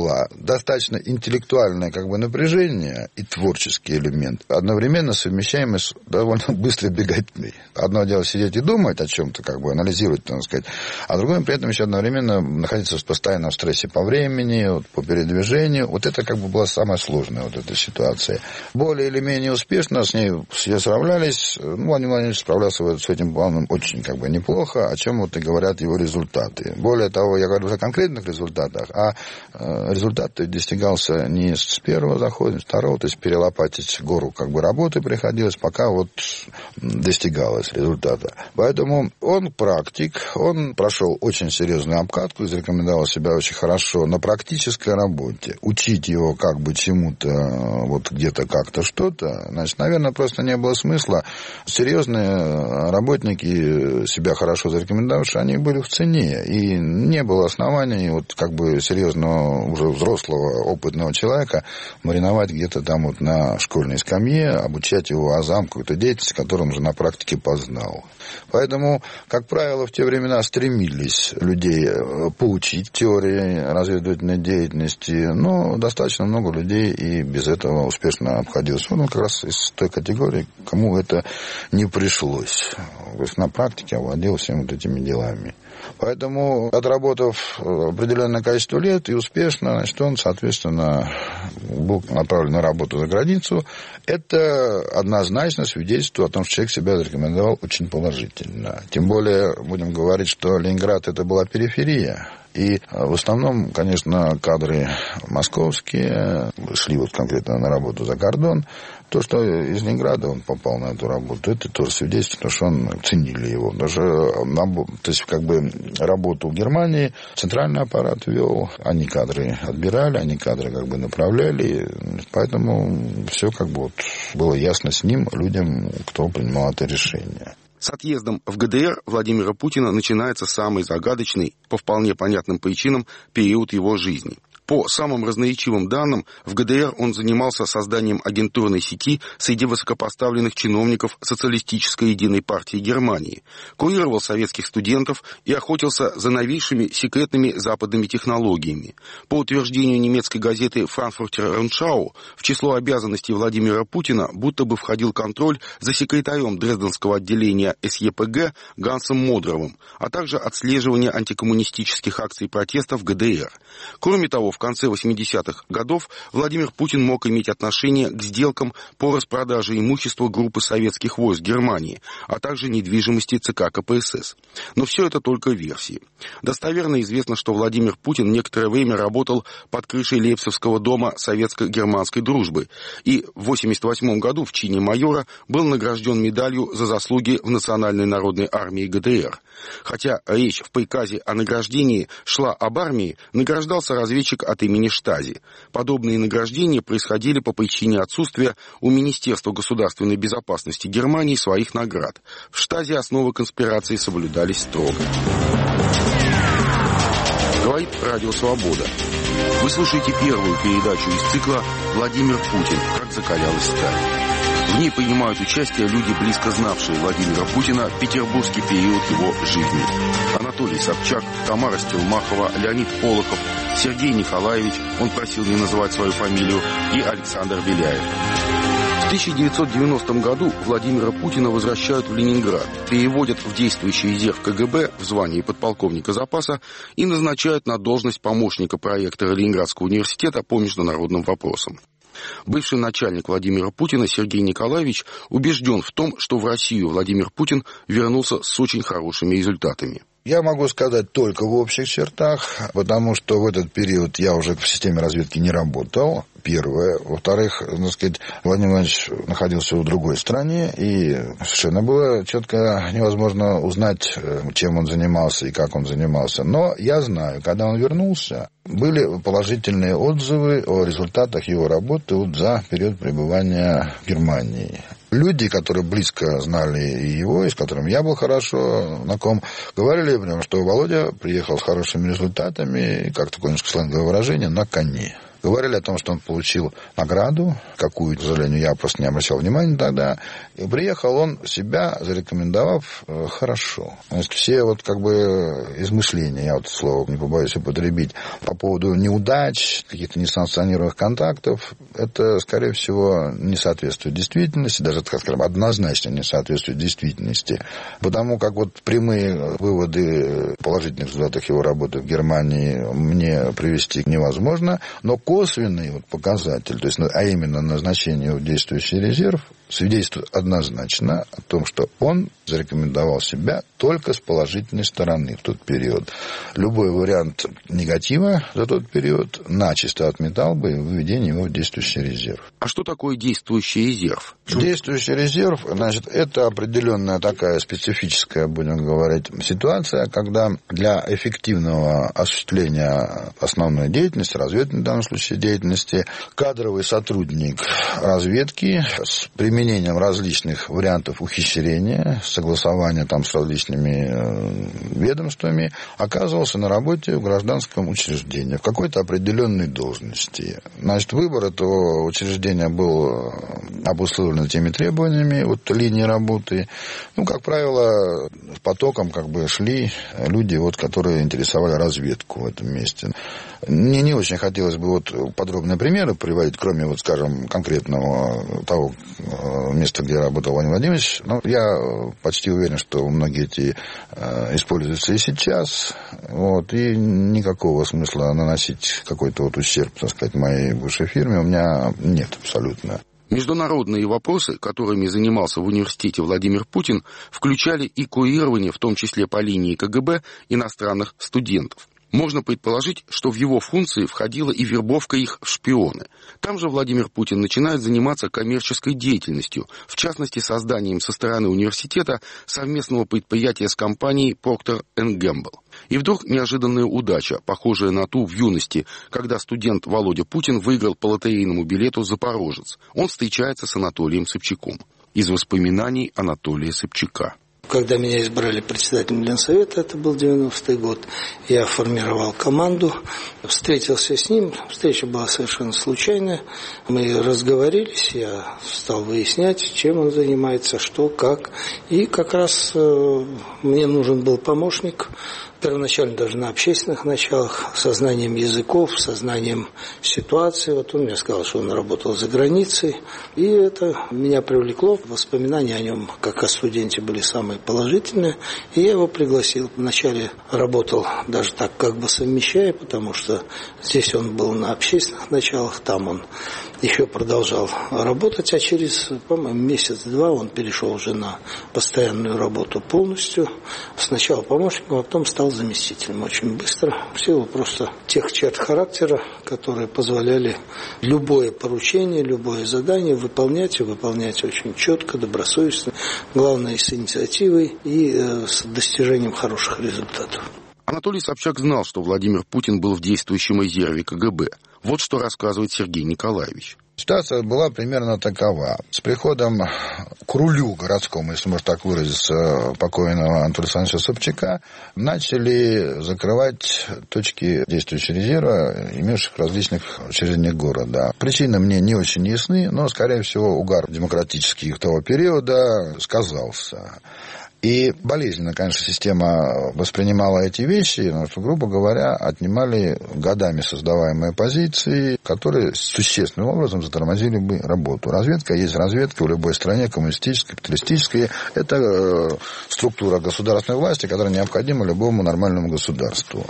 достаточно интеллектуальное напряжение и творческий элемент, одновременно совмещаемый с довольно быстрой беготней. Одно дело сидеть и думать о чем-то, анализировать, так сказать, а другое при этом еще одновременно находиться в постоянном стрессе по времени, по передвижению. Это была самая сложная эта ситуация. Более или менее успешно с ней все справлялись. Владимир Владимирович справлялся с этим планом очень неплохо, о чем и говорят его результаты. Более того, я говорю о конкретных результатах, а результат достигался не с первого захода, с второго, то есть перелопатить гору работы приходилось, пока достигалось результата. Поэтому он практик, он прошел очень серьезную обкатку и зарекомендовал себя очень хорошо на практической работе. Учить его чему-то, где-то как-то что-то, наверное, просто не было смысла. Серьезные работники, себя хорошо зарекомендовавшие, они были в цене, и не было оснований серьезного, уже взрослого, опытного человека мариновать где-то на школьной скамье, обучать его азам какой-то деятельности, которую он уже на практике познал. Поэтому, как правило, в те времена стремились людей поучить теории разведывательной деятельности, но достаточно много людей и без этого успешно обходилось. Он как раз из той категории, кому это не пришлось. То есть на практике овладел всеми этими делами. Поэтому, отработав определенное количество лет и успешно, он, соответственно, был направлен на работу за границу. Это однозначно свидетельствует о том, что человек себя зарекомендовал очень положительно. Тем более, будем говорить, что Ленинград – это была периферия. И в основном, конечно, кадры московские шли конкретно на работу за кордон. То, что из Ленинграда он попал на эту работу, это тоже свидетельствует, потому что он ценили его. Даже работу в Германии центральный аппарат вел, они кадры отбирали, они кадры направляли. Поэтому все было ясно с ним, людям, кто принимал это решение. С отъездом в ГДР Владимира Путина начинается самый загадочный, по вполне понятным причинам, период его жизни. По самым разноречивым данным, в ГДР он занимался созданием агентурной сети среди высокопоставленных чиновников Социалистической единой партии Германии, курировал советских студентов и охотился за новейшими секретными западными технологиями. По утверждению немецкой газеты «Франкфуртер Рundschau», в число обязанностей Владимира Путина будто бы входил контроль за секретарем Дрезденского отделения СЕПГ Гансом Модровым, а также отслеживание антикоммунистических акций протеста в ГДР. Кроме того, в конце 80-х годов Владимир Путин мог иметь отношение к сделкам по распродаже имущества группы советских войск Германии, а также недвижимости ЦК КПСС. Но все это только версии. Достоверно известно, что Владимир Путин некоторое время работал под крышей Лейпцигского дома советско-германской дружбы и в 1988 году в чине майора был награжден медалью за заслуги в Национальной народной армии ГДР. Хотя речь в приказе о награждении шла об армии, награждался разведчик от имени Штази. Подобные награждения происходили по причине отсутствия у Министерства государственной безопасности Германии своих наград. В Штази основы конспирации соблюдались строго. Говорит Радио Свобода. Вы слушаете первую передачу из цикла «Владимир Путин. Как закалялась сталь». В ней принимают участие люди, близко знавшие Владимира Путина в петербургский период его жизни. Анатолий Собчак, Тамара Стелмахова, Леонид Полохов, Сергей Николаевич, он просил не называть свою фамилию, и Александр Беляев. В 1990 году Владимира Путина возвращают в Ленинград, переводят в действующий резерв КГБ в звании подполковника запаса и назначают на должность помощника проректора Ленинградского университета по международным вопросам. Бывший начальник Владимира Путина Сергей Николаевич убежден в том, что в Россию Владимир Путин вернулся с очень хорошими результатами. Я могу сказать только в общих чертах, потому что в этот период я уже в системе разведки не работал. Первое. Во-вторых, Владимир Владимирович находился в другой стране, и совершенно было четко невозможно узнать, чем он занимался и как он занимался. Но я знаю, когда он вернулся, были положительные отзывы о результатах его работы за период пребывания в Германии. Люди, которые близко знали его, и с которыми я был хорошо знаком, говорили мне, что Володя приехал с хорошими результатами, как такое сленговое выражение, на коне. Говорили о том, что он получил награду, какую, к сожалению, я просто не обращал внимания тогда. И приехал он себя, зарекомендовав хорошо. То есть все вот как бы измышления, я вот слово не побоюсь употребить, по поводу неудач, каких-то несанкционированных контактов, это, скорее всего, не соответствует действительности, даже, так скажем, однозначно не соответствует действительности. Потому как вот прямые выводы положительных результатов его работы в Германии мне привести невозможно, но косвенный вот показатель, то есть, а именно назначение в действующий резерв, свидетельствует однозначно о том, что он зарекомендовал себя только с положительной стороны в тот период. Любой вариант негатива за тот период начисто отметал бы выведение его в действующий резерв. А что такое действующий резерв? Действующий резерв, значит, это определенная такая специфическая, будем говорить, ситуация, когда для эффективного осуществления основной деятельности, разведывательной в данном случае деятельности, кадровый сотрудник разведки с применением различных вариантов ухищрения, согласования там с различными ведомствами, оказывался на работе в гражданском учреждении, в какой-то определенной должности. Значит, выбор этого учреждения был обусловлен теми требованиями вот, линии работы. Ну, как правило, с потоком как бы шли люди, вот, которые интересовали разведку в этом месте. Мне не очень хотелось бы вот подробные примеры приводить, кроме, вот, скажем, конкретного того места, где работал Владимир Владимирович. Но я почти уверен, что многие эти используются и сейчас. Вот, и никакого смысла наносить какой-то вот ущерб, так сказать, моей бывшей фирме у меня нет абсолютно. Международные вопросы, которыми занимался в университете Владимир Путин, включали и курирование, в том числе по линии КГБ, иностранных студентов. Можно предположить, что в его функции входила и вербовка их в шпионы. Там же Владимир Путин начинает заниматься коммерческой деятельностью, в частности, созданием со стороны университета совместного предприятия с компанией Procter & Gamble. И вдруг неожиданная удача, похожая на ту в юности, когда студент Володя Путин выиграл по лотерейному билету «Запорожец». Он встречается с Анатолием Собчаком. Из воспоминаний Анатолия Собчака. Когда меня избрали председателем Ленсовета, это был 90-й год, я формировал команду, встретился с ним, встреча была совершенно случайная, мы разговорились, я стал выяснять, чем он занимается, что, как, и как раз мне нужен был помощник, первоначально даже на общественных началах, со знанием языков, со знанием ситуации. Вот он мне сказал, что он работал за границей, и это меня привлекло. Воспоминания о нем, как о студенте, были самые положительные, и я его пригласил. Вначале работал даже так, как бы совмещая, потому что здесь он был на общественных началах, там он еще продолжал работать, а через, по-моему, месяц-два он перешел уже на постоянную работу полностью. Сначала помощником, а потом стал заместителем очень быстро. В силу просто тех черт характера, которые позволяли любое поручение, любое задание выполнять, и выполнять очень четко, добросовестно, главное, с инициативой и с достижением хороших результатов. Анатолий Собчак знал, что Владимир Путин был в действующем резерве КГБ. Вот что рассказывает Сергей Николаевич. Ситуация была примерно такова. С приходом к рулю городскому, если можно так выразиться, покойного Анатолия Александровича Собчака, начали закрывать точки действующего резерва, имевших в различных учреждениях города. Причины мне не очень ясны, но, скорее всего, угар демократический того периода сказался. И болезненно, конечно, система воспринимала эти вещи, но, что, грубо говоря, отнимали годами создаваемые позиции, которые существенным образом затормозили бы работу. Разведка есть разведка в любой стране, коммунистической, капиталистической. Это структура государственной власти, которая необходима любому нормальному государству.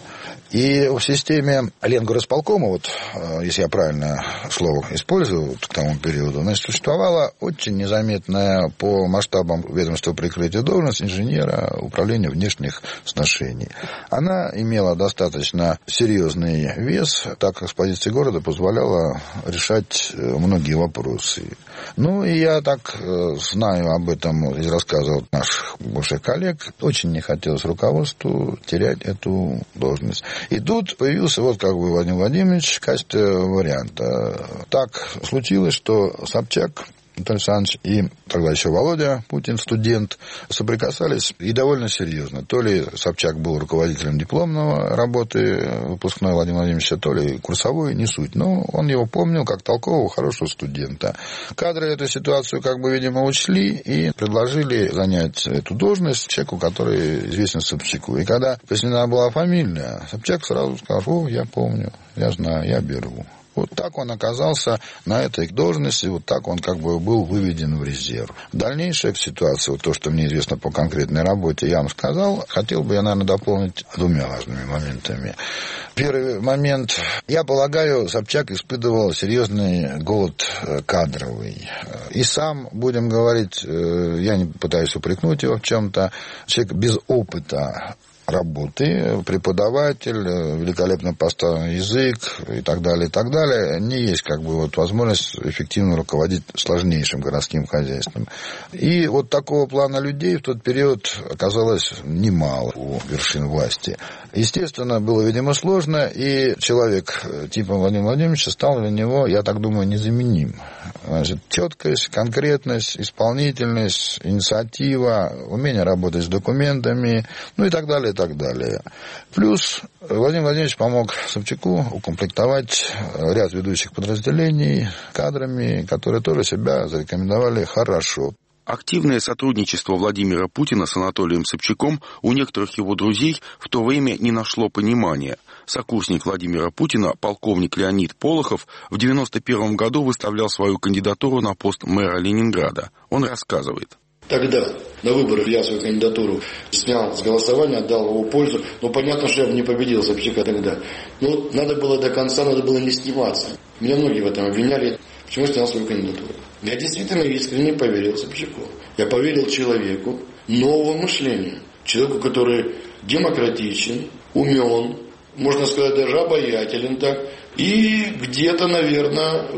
И в системе Ленгорисполкома, вот, если я правильно слово использую вот, к тому периоду, значит, существовала очень незаметная по масштабам ведомства прикрытия должность инженера управления внешних сношений. Она имела достаточно серьезный вес, так как с позиции города позволяла решать многие вопросы. Ну, и я так знаю об этом из рассказов наших бывших коллег. Очень не хотелось руководству терять эту должность. И тут появился вот как бы Владимир Владимирович в качестве варианта. Так случилось, что Собчак Анатолий Александрович и тогда еще Володя Путин, студент, соприкасались и довольно серьезно. То ли Собчак был руководителем дипломного работы выпускной Владимира Владимировича, то ли курсовой, не суть. Но он его помнил как толкового, хорошего студента. Кадры эту ситуацию, видимо, учли и предложили занять эту должность человеку, который известен Собчаку. И когда пояснена была фамилия, Собчак сразу сказал: я помню, я знаю, я беру. Вот так он оказался на этой должности, вот так он был выведен в резерв. Дальнейшая ситуация, то, что мне известно по конкретной работе, я вам сказал. Хотел бы я, наверное, дополнить двумя важными моментами. Первый момент. Я полагаю, Собчак испытывал серьезный голод кадровый. И сам, будем говорить, я не пытаюсь упрекнуть его в чем-то, человек без опыта работы, преподаватель, великолепно поставленный язык и так далее, не есть возможность эффективно руководить сложнейшим городским хозяйством. И вот такого плана людей в тот период оказалось немало у вершин власти. Естественно, было, видимо, сложно, и человек типа Владимира Владимировича стал для него, я так думаю, незаменим. Значит, четкость, конкретность, исполнительность, инициатива, умение работать с документами, и так далее, и так далее. Плюс Владимир Владимирович помог Собчаку укомплектовать ряд ведущих подразделений кадрами, которые тоже себя зарекомендовали хорошо. Активное сотрудничество Владимира Путина с Анатолием Собчаком у некоторых его друзей в то время не нашло понимания. Сокурсник Владимира Путина, полковник Леонид Полохов, в 1991 году выставлял свою кандидатуру на пост мэра Ленинграда. Он рассказывает. Тогда на выборах я свою кандидатуру снял с голосования, отдал его пользу. Понятно, что я бы не победил Собчака тогда. Надо было до конца, надо было не сниматься. Меня многие в этом обвиняли. Почему я снял свою кандидатуру? Я действительно искренне поверил Собчаку. Я поверил человеку нового мышления. Человеку, который демократичен, умен, можно сказать, даже обаятелен так. И где-то, наверное,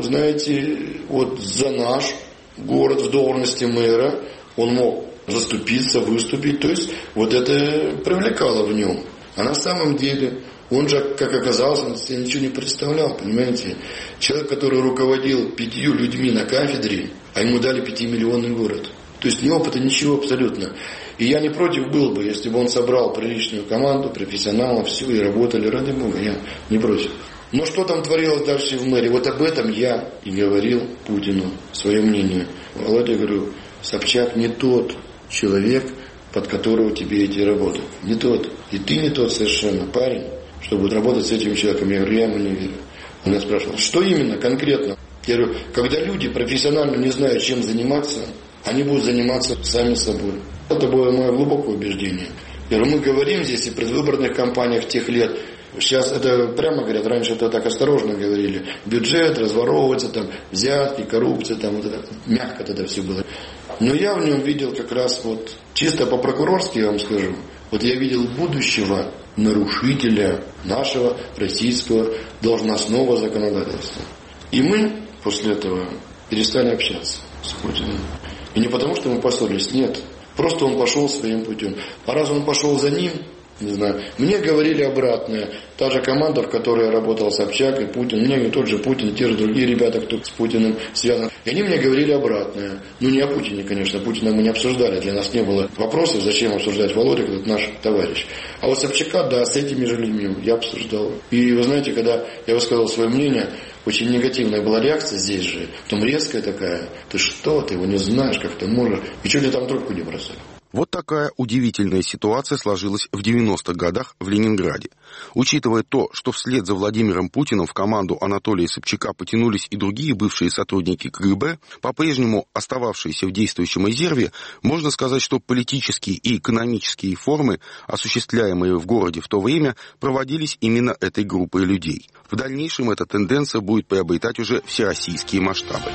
за наш город в должности мэра он мог заступиться, выступить. То есть это привлекало в нем. А на самом деле он же, как оказалось, он себе ничего не представлял, понимаете. Человек, который руководил 5 людьми на кафедре, а ему дали 5-миллионный город. То есть ни опыта, ничего абсолютно. И я не против был бы, если бы он собрал приличную команду, профессионалов, все, и работали, ради Бога, я не против. Но что там творилось дальше в мэрии, об этом я и говорил Путину, свое мнение. Володя, я говорю, Собчак не тот человек, под которого тебе идти работать. Не тот. И ты не тот совершенно парень, чтобы работать с этим человеком. Я говорю, я ему не верю. Он меня спрашивал, что именно конкретно? Я говорю, когда люди профессионально не знают, чем заниматься, они будут заниматься сами собой. Это было мое глубокое убеждение. Я говорю, мы говорим здесь и в предвыборных кампаниях тех лет. Сейчас это прямо говорят, раньше это так осторожно говорили. Бюджет, разворовывается, взятки, коррупция, мягко тогда все было. Но я в нем видел как раз чисто по-прокурорски, я вам скажу, я видел будущего нарушителя нашего российского должностного законодательства. И мы после этого перестали общаться с Путиным. И не потому, что мы поссорились, нет. Просто он пошел своим путем. А раз он пошел за ним, не знаю, мне говорили обратное. Та же команда, в которой работал Собчак и Путин, мне и тот же Путин, и те же другие ребята, кто с Путиным связан. И они мне говорили обратное. Не о Путине, конечно. Путина мы не обсуждали. Для нас не было вопросов, зачем обсуждать Володю, этот наш товарищ. А Собчака, да, с этими же людьми я обсуждал. И вы знаете, когда я высказал свое мнение, очень негативная была реакция здесь же. Потом резкая такая. Ты что, ты его не знаешь, как ты можешь. И чуть ли там трубку не бросали. Вот такая удивительная ситуация сложилась в 90-х годах в Ленинграде. Учитывая то, что вслед за Владимиром Путиным в команду Анатолия Собчака потянулись и другие бывшие сотрудники КГБ, по-прежнему остававшиеся в действующем резерве, можно сказать, что политические и экономические реформы, осуществляемые в городе в то время, проводились именно этой группой людей. В дальнейшем эта тенденция будет приобретать уже всероссийские масштабы.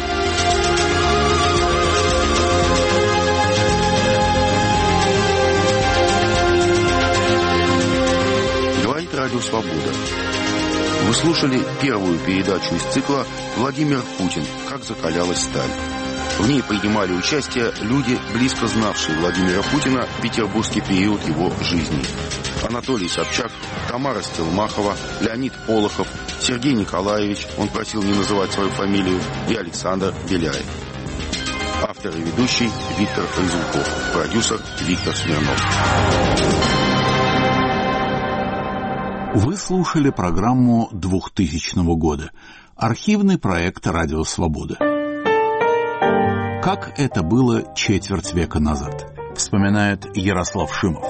Радио «Свобода». Вы слушали первую передачу из цикла «Владимир Путин. Как закалялась сталь». В ней принимали участие люди, близко знавшие Владимира Путина в петербургский период его жизни. Анатолий Собчак, Тамара Стелмахова, Леонид Полохов, Сергей Николаевич, он просил не называть свою фамилию, и Александр Беляев. Редактор и ведущий Виктор Файзулков. Продюсер Виктор Смирнов. Вы слушали программу 2000 года. Архивный проект «Радио Свобода». Как это было четверть века назад, вспоминает Ярослав Шимов.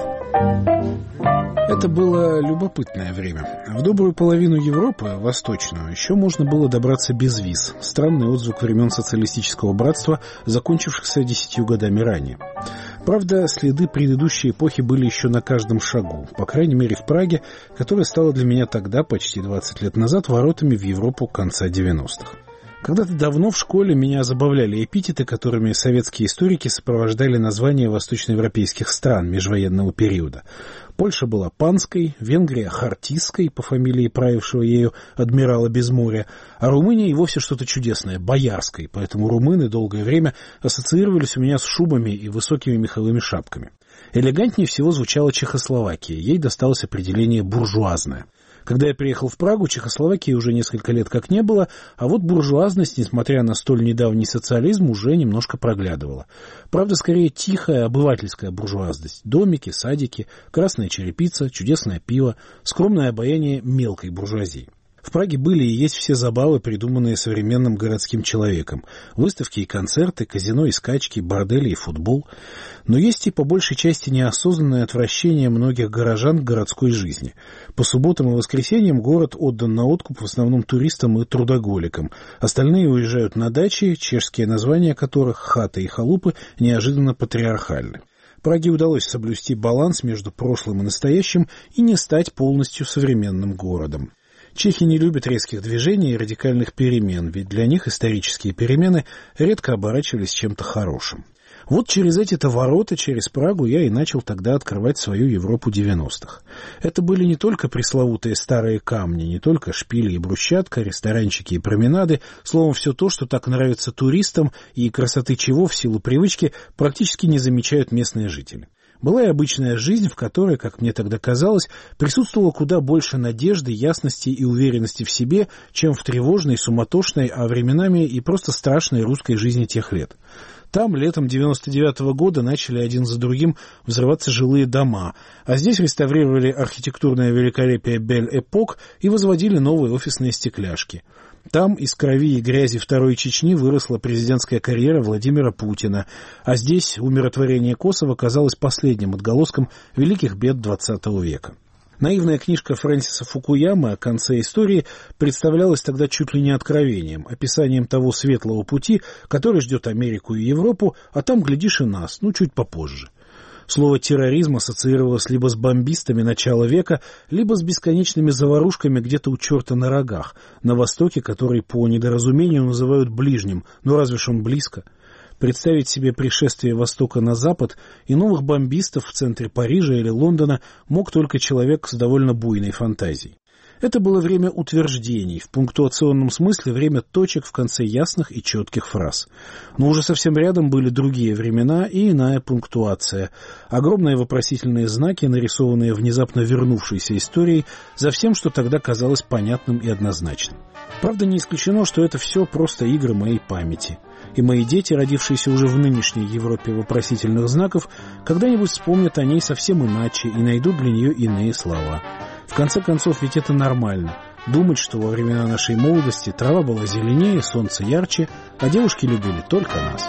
Это было любопытное время. В добрую половину Европы, восточную, еще можно было добраться без виз. Странный отзвук времен социалистического братства, закончившихся 10 годами ранее. Правда, следы предыдущей эпохи были еще на каждом шагу. По крайней мере, в Праге, которая стала для меня тогда, почти 20 лет назад, воротами в Европу конца 90-х. Когда-то давно в школе меня забавляли эпитеты, которыми советские историки сопровождали названия восточноевропейских стран межвоенного периода. Польша была панской, Венгрия — хартистской, по фамилии правившего ею адмирала Безморья, а Румыния и вовсе что-то чудесное — боярской, поэтому румыны долгое время ассоциировались у меня с шубами и высокими меховыми шапками. Элегантнее всего звучала Чехословакия, ей досталось определение «буржуазная». Когда я приехал в Прагу, Чехословакии уже несколько лет как не было, а вот буржуазность, несмотря на столь недавний социализм, уже немножко проглядывала. Правда, скорее тихая обывательская буржуазность. Домики, садики, красная черепица, чудесное пиво, скромное обаяние мелкой буржуазии. В Праге были и есть все забавы, придуманные современным городским человеком. Выставки и концерты, казино и скачки, бордели и футбол. Но есть и по большей части неосознанное отвращение многих горожан к городской жизни. По субботам и воскресеньям город отдан на откуп в основном туристам и трудоголикам. Остальные уезжают на дачи, чешские названия которых, хаты и халупы, неожиданно патриархальны. Праге удалось соблюсти баланс между прошлым и настоящим и не стать полностью современным городом. Чехи не любят резких движений и радикальных перемен, ведь для них исторические перемены редко оборачивались чем-то хорошим. Вот через эти-то ворота, через Прагу, я и начал тогда открывать свою Европу 90-х. Это были не только пресловутые старые камни, не только шпили и брусчатка, ресторанчики и променады, словом, все то, что так нравится туристам и красоты чего в силу привычки практически не замечают местные жители. Была и обычная жизнь, в которой, как мне тогда казалось, присутствовало куда больше надежды, ясности и уверенности в себе, чем в тревожной, суматошной, а временами и просто страшной русской жизни тех лет. Там летом 99-го года начали один за другим взрываться жилые дома, а здесь реставрировали архитектурное великолепие Бель-Эпок и возводили новые офисные стекляшки. Там из крови и грязи Второй Чечни выросла президентская карьера Владимира Путина, а здесь умиротворение Косово казалось последним отголоском великих бед XX века. Наивная книжка Фрэнсиса Фукуямы о конце истории представлялась тогда чуть ли не откровением, описанием того светлого пути, который ждет Америку и Европу, а там, глядишь, и нас, чуть попозже. Слово «терроризм» ассоциировалось либо с бомбистами начала века, либо с бесконечными заварушками где-то у черта на рогах, на Востоке, который по недоразумению называют ближним, но разве ж он близко? Представить себе пришествие Востока на Запад и новых бомбистов в центре Парижа или Лондона мог только человек с довольно буйной фантазией. Это было время утверждений, в пунктуационном смысле время точек в конце ясных и четких фраз. Но уже совсем рядом были другие времена и иная пунктуация. Огромные вопросительные знаки, нарисованные внезапно вернувшейся историей, за всем, что тогда казалось понятным и однозначным. Правда, не исключено, что это все просто игры моей памяти. И мои дети, родившиеся уже в нынешней Европе вопросительных знаков, когда-нибудь вспомнят о ней совсем иначе и найдут для нее иные слова. В конце концов, ведь это нормально. Думать, что во времена нашей молодости трава была зеленее, солнце ярче, а девушки любили только нас.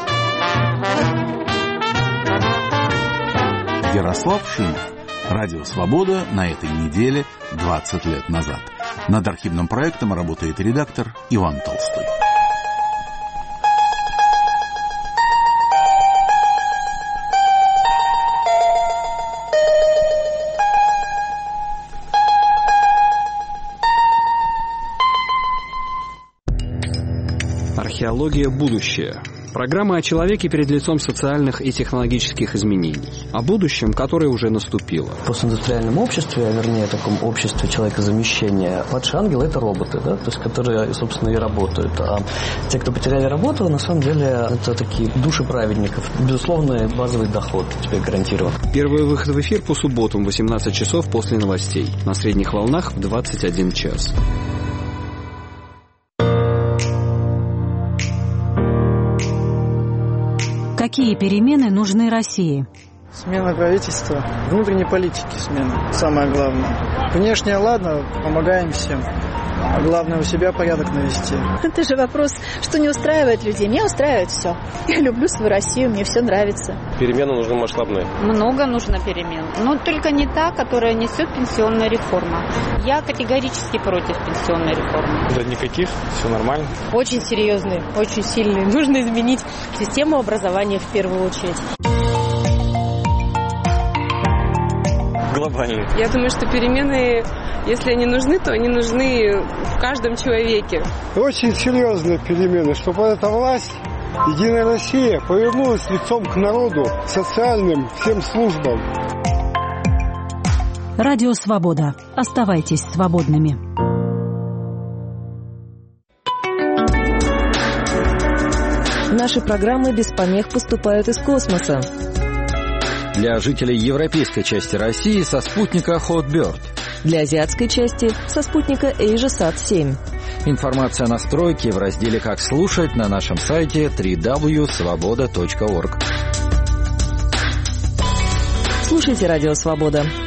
Ярослав Шимов. Радио «Свобода» на этой неделе 20 лет назад. Над архивным проектом работает редактор Иван Толстой. Археология будущее. Программа о человеке перед лицом социальных и технологических изменений. О будущем, которое уже наступило. В постиндустриальном обществе, а вернее таком обществе человекозамещения, падшие ангелы — это роботы, да, то есть которые, собственно, и работают. А те, кто потеряли работу, на самом деле это такие души праведников. Безусловно, базовый доход тебе гарантирован. Первый выход в эфир по субботам в 18 часов после новостей. На средних волнах в 21 час. Какие перемены нужны России? Смена правительства, внутренней политики смена, самое главное. Внешне, ладно, помогаем всем. А главное, у себя порядок навести. Это же вопрос, что не устраивает людей. Меня устраивает все. Я люблю свою Россию, мне все нравится. Перемены нужны масштабные. Много нужно перемен. Но только не та, которая несет пенсионная реформа. Я категорически против пенсионной реформы. Да никаких, все нормально. Очень серьезные, очень сильные. Нужно изменить систему образования в первую очередь. Глобальные. Я думаю, что перемены, если они нужны, то они нужны в каждом человеке. Очень серьезные перемены, чтобы эта власть, Единая Россия, повернулась лицом к народу, к социальным всем службам. Радио «Свобода». Оставайтесь свободными. Наши программы без помех поступают из космоса. Для жителей европейской части России со спутника Hotbird. Для азиатской части со спутника AsiaSat-7. Информация о настройке в разделе «Как слушать» на нашем сайте www.svoboda.org. Слушайте «Радио Свобода».